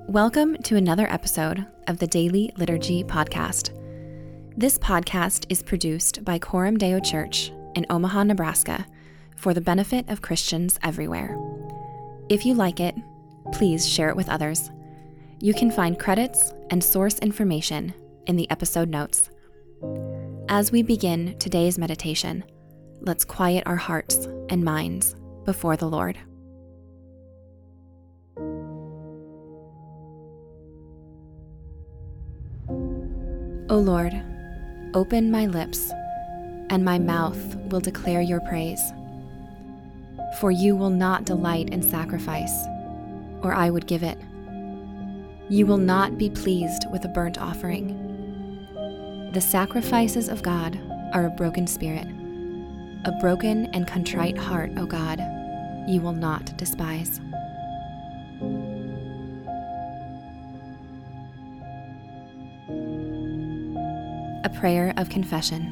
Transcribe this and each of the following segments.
Welcome to another episode of the Daily Liturgy Podcast. This podcast is produced by Coram Deo Church in Omaha, Nebraska, for the benefit of Christians everywhere. If you like it, please share it with others. You can find credits and source information in the episode notes. As we begin today's meditation, let's quiet our hearts and minds before the Lord. O Lord, open my lips, and my mouth will declare your praise. For you will not delight in sacrifice, or I would give it. You will not be pleased with a burnt offering. The sacrifices of God are a broken spirit. A broken and contrite heart, O God, you will not despise. A prayer of confession.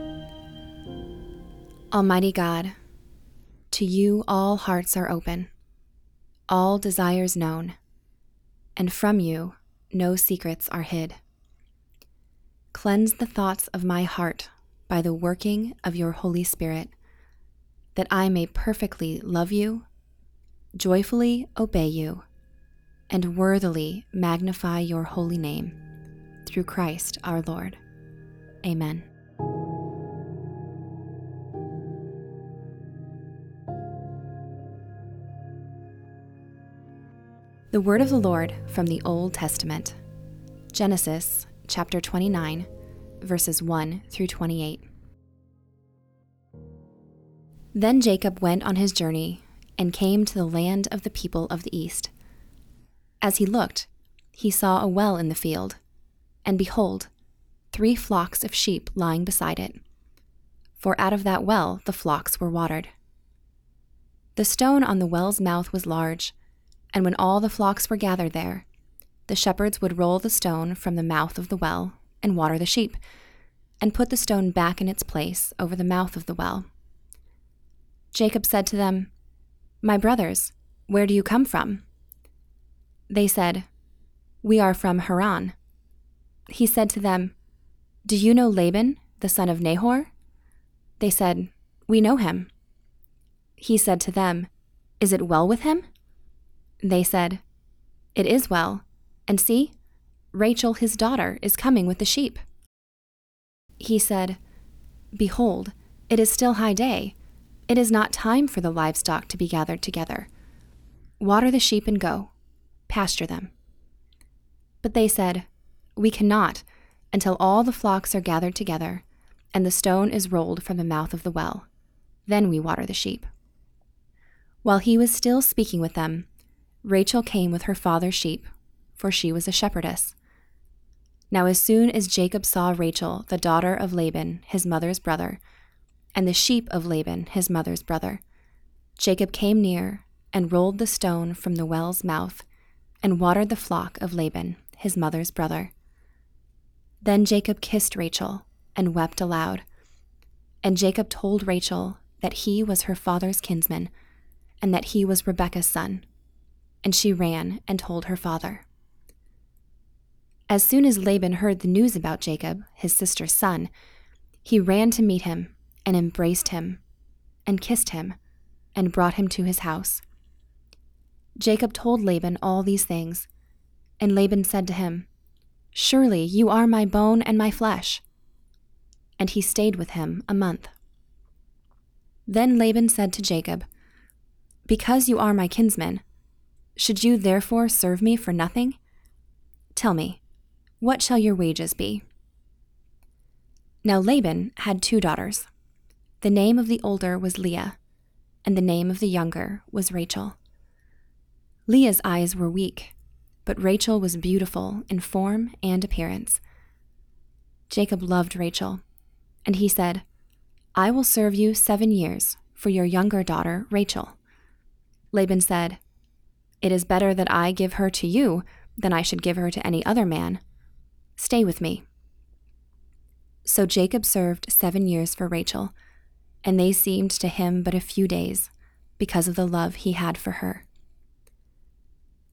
Almighty God, to you all hearts are open, all desires known, and from you no secrets are hid. Cleanse the thoughts of my heart by the working of your Holy Spirit, that I may perfectly love you, joyfully obey you, and worthily magnify your holy name, through Christ our Lord. Amen. The word of the Lord from the Old Testament, Genesis chapter 29, verses 1 through 28. Then Jacob went on his journey and came to the land of the people of the east. As he looked, he saw a well in the field, and behold, 3 flocks of sheep lying beside it, for out of that well the flocks were watered. The stone on the well's mouth was large, and when all the flocks were gathered there, the shepherds would roll the stone from the mouth of the well and water the sheep, and put the stone back in its place over the mouth of the well. Jacob said to them, "My brothers, where do you come from?" They said, "We are from Haran." He said to them, "Do you know Laban, the son of Nahor?" They said, "We know him." He said to them, "Is it well with him?" They said, "It is well, and see, Rachel his daughter is coming with the sheep." He said, "Behold, it is still high day. It is not time for the livestock to be gathered together. Water the sheep and go, pasture them." But they said, "We cannot, until all the flocks are gathered together, and the stone is rolled from the mouth of the well. Then we water the sheep." While he was still speaking with them, Rachel came with her father's sheep, for she was a shepherdess. Now as soon as Jacob saw Rachel, the daughter of Laban, his mother's brother, and the sheep of Laban, his mother's brother, Jacob came near and rolled the stone from the well's mouth and watered the flock of Laban, his mother's brother. Then Jacob kissed Rachel and wept aloud. And Jacob told Rachel that he was her father's kinsman, and that he was Rebekah's son. And she ran and told her father. As soon as Laban heard the news about Jacob, his sister's son, he ran to meet him and embraced him and kissed him and brought him to his house. Jacob told Laban all these things, and Laban said to him, "Surely you are my bone and my flesh." And he stayed with him a month. Then Laban said to Jacob, "Because you are my kinsman, should you therefore serve me for nothing? Tell me, what shall your wages be?" Now Laban had 2 daughters. The name of the older was Leah, and the name of the younger was Rachel. Leah's eyes were weak, but Rachel was beautiful in form and appearance. Jacob loved Rachel, and he said, "I will serve you 7 years for your younger daughter, Rachel." Laban said, "It is better that I give her to you than I should give her to any other man. Stay with me." So Jacob served 7 years for Rachel, and they seemed to him but a few days, because of the love he had for her.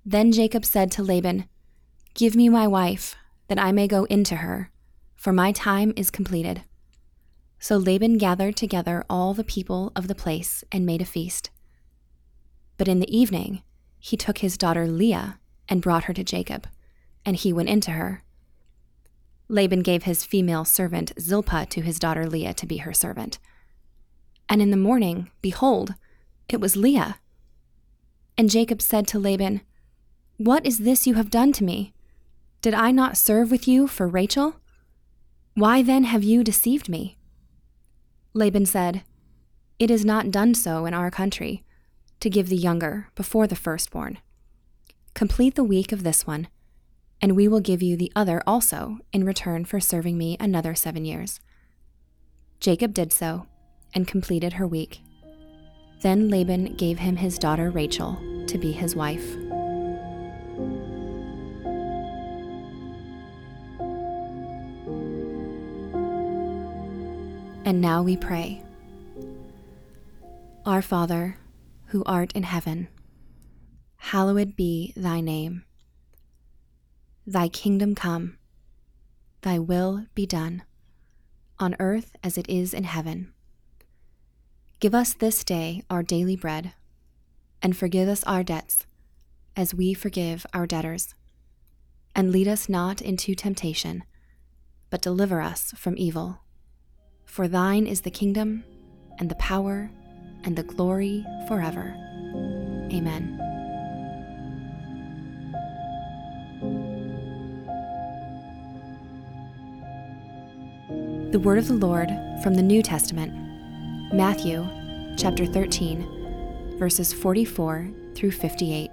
Then Jacob said to Laban, "Give me my wife, that I may go into her, for my time is completed." So Laban gathered together all the people of the place and made a feast. But in the evening he took his daughter Leah and brought her to Jacob, and he went into her. Laban gave his female servant Zilpah to his daughter Leah to be her servant. And in the morning, behold, it was Leah. And Jacob said to Laban, "What is this you have done to me? Did I not serve with you for Rachel? Why then have you deceived me?" Laban said, "It is not done so in our country, to give the younger before the firstborn. Complete the week of this one, and we will give you the other also in return for serving me another 7 years." Jacob did so, and completed her week. Then Laban gave him his daughter Rachel to be his wife. And now we pray. Our Father, who art in heaven, hallowed be thy name. Thy kingdom come, thy will be done, on earth as it is in heaven. Give us this day our daily bread, and forgive us our debts, as we forgive our debtors. And lead us not into temptation, but deliver us from evil. For thine is the kingdom, and the power, and the glory forever. Amen. The word of the Lord from the New Testament, Matthew chapter 13, verses 44 through 58.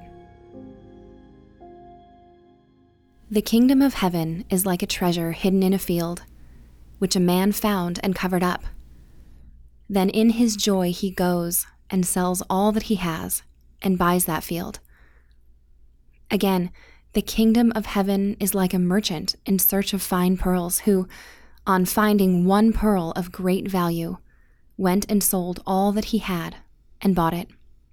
The kingdom of heaven is like a treasure hidden in a field, which a man found and covered up. Then in his joy he goes and sells all that he has and buys that field. Again, the kingdom of heaven is like a merchant in search of fine pearls who, on finding one pearl of great value, went and sold all that he had and bought it.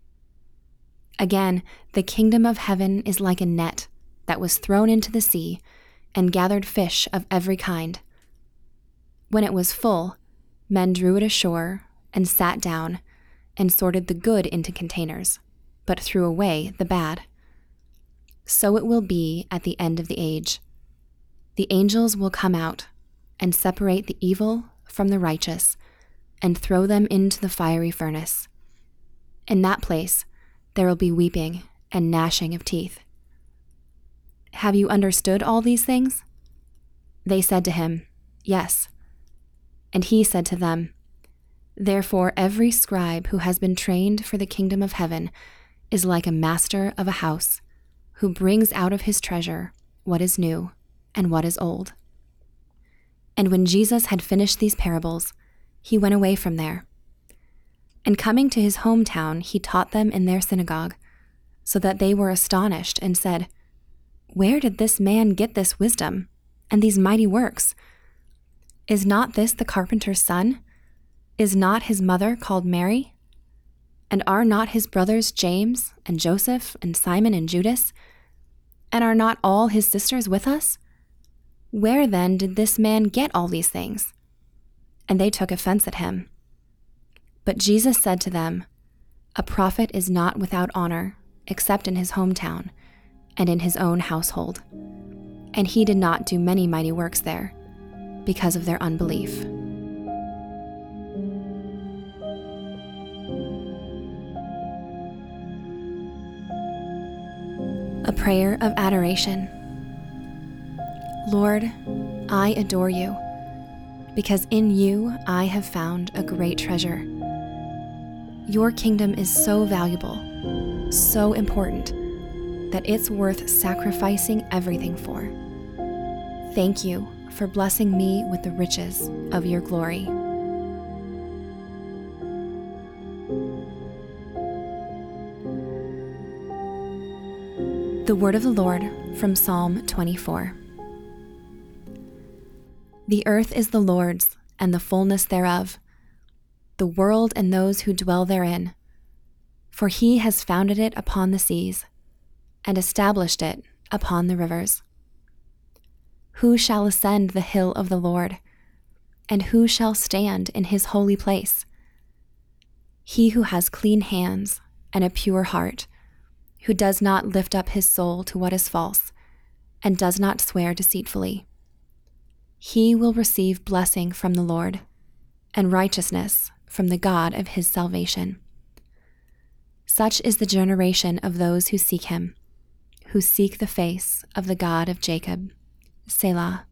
Again, the kingdom of heaven is like a net that was thrown into the sea and gathered fish of every kind. When it was full, men drew it ashore and sat down and sorted the good into containers, but threw away the bad. So it will be at the end of the age. The angels will come out and separate the evil from the righteous and throw them into the fiery furnace. In that place there will be weeping and gnashing of teeth. Have you understood all these things? They said to him, Yes. And he said to them, Therefore every scribe who has been trained for the kingdom of heaven is like a master of a house, who brings out of his treasure what is new and what is old. And when Jesus had finished these parables, he went away from there. And coming to his hometown, he taught them in their synagogue, so that they were astonished and said, Where did this man get this wisdom and these mighty works? Is not this the carpenter's son? Is not his mother called Mary? And are not his brothers James and Joseph and Simon and Judas? And are not all his sisters with us? Where then did this man get all these things? And they took offense at him. But Jesus said to them, A prophet is not without honor, except in his hometown and in his own household. And he did not do many mighty works there, because of their unbelief. A prayer of adoration. Lord, I adore you, because in you I have found a great treasure. Your kingdom is so valuable, so important, that it's worth sacrificing everything for. Thank you for blessing me with the riches of your glory. The word of the Lord from Psalm 24. The earth is the Lord's, and the fullness thereof, the world and those who dwell therein. For he has founded it upon the seas and established it upon the rivers. Who shall ascend the hill of the Lord? And who shall stand in his holy place? He who has clean hands and a pure heart, who does not lift up his soul to what is false, and does not swear deceitfully. He will receive blessing from the Lord, and righteousness from the God of his salvation. Such is the generation of those who seek him, who seek the face of the God of Jacob. Selah.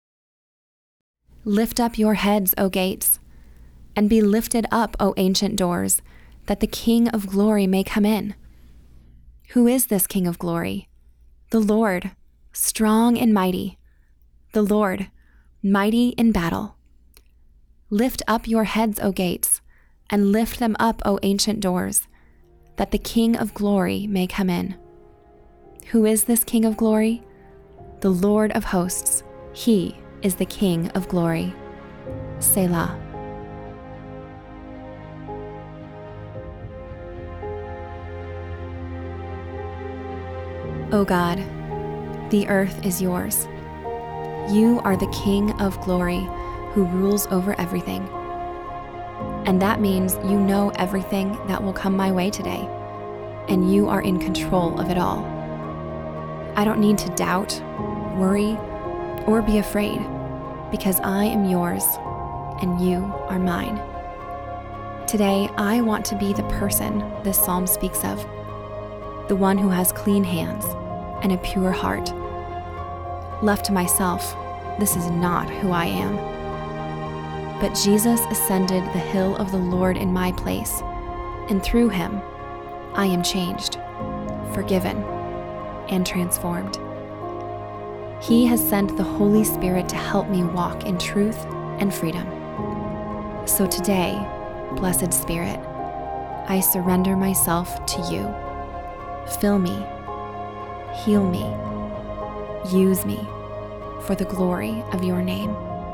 Lift up your heads, O gates, and be lifted up, O ancient doors, that the King of glory may come in. Who is this King of glory? The Lord, strong and mighty, the Lord, mighty in battle. Lift up your heads, O gates, and lift them up, O ancient doors, that the King of glory may come in. Who is this King of glory? The Lord of hosts, he is the King of glory. Selah. O God, the earth is yours. You are the King of glory who rules over everything. And that means you know everything that will come my way today, and you are in control of it all. I don't need to doubt, worry, or be afraid, because I am yours and you are mine. Today, I want to be the person this psalm speaks of, the one who has clean hands and a pure heart. Left to myself, this is not who I am. But Jesus ascended the hill of the Lord in my place, and through him, I am changed, forgiven, and transformed. He has sent the Holy Spirit to help me walk in truth and freedom. So today, Blessed Spirit, I surrender myself to you. Fill me, heal me, use me for the glory of your name.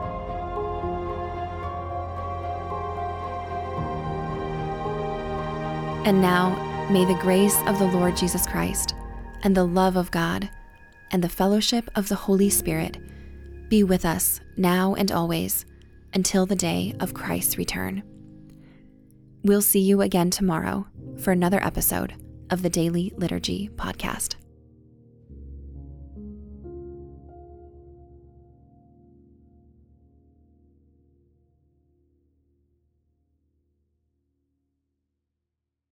And now, may the grace of the Lord Jesus Christ and the love of God and the fellowship of the Holy Spirit be with us now and always until the day of Christ's return. We'll see you again tomorrow for another episode of the Daily Liturgy Podcast.